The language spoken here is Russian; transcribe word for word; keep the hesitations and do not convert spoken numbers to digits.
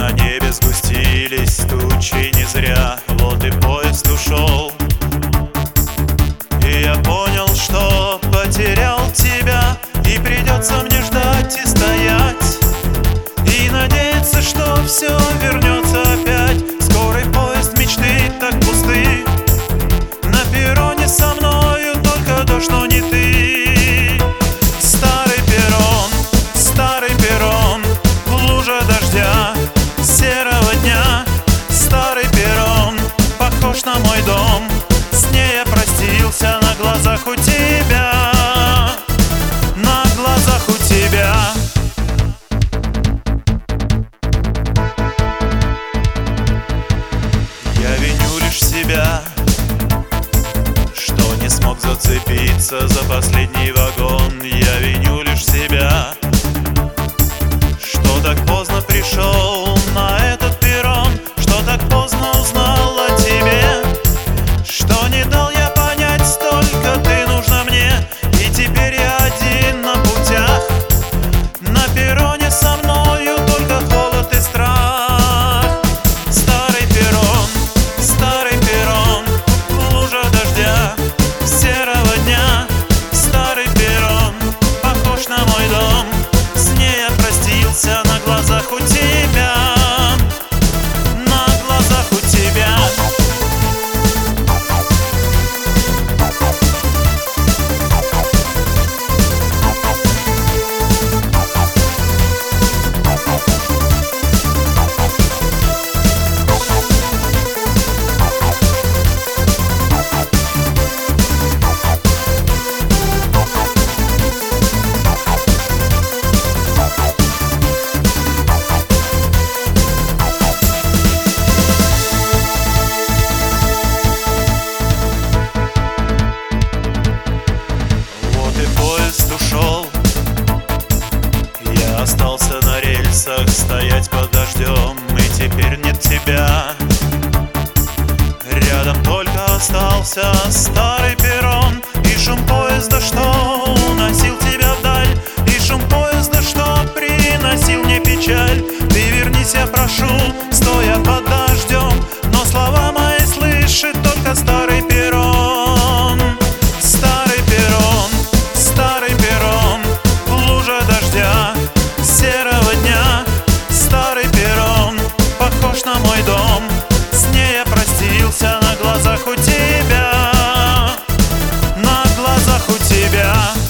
На небе сгустились тучи не зря, вот и поезд ушел. И я понял, что потерял тебя, и придется мне ждать и стоять, и надеяться, что все вернется опять. Скорый поезд мечты так пусты, на перроне со мною только дождь, но не ты. Старый перрон, старый перрон, лужа дождя, серого дня. Старый перрон похож на мой дом, с ней я простился на глазах у тебя, на глазах у тебя. Я виню лишь себя, что не смог зацепиться за последний вагон. Я виню лишь себя, что так поздно пришел на этот перрон, что так поздно узнал о тебе, что не дал я понять, столько ты нужна мне. И теперь я один на путях, на перроне со мною только холод и страх. Старый перрон, старый перрон, лужа дождя, серого дня. Старый перрон похож на мой дом, с ней я простился на глазах у тебя, на глазах у тебя. Ушел, я остался на рельсах стоять под дождем, и теперь нет тебя. Рядом только остался старый перрон и шум поезда, что уносил тебя вдаль, и шум поезда, что приносил мне печаль. Ты вернись, я прошу, стоя под дождем, но слова мои слышит только старый перрон. Старый перрон, старый перрон, лужа дождя, серого дня. Старый перрон похож на мой дом, с ней я простился на глазах у тебя, на глазах у тебя.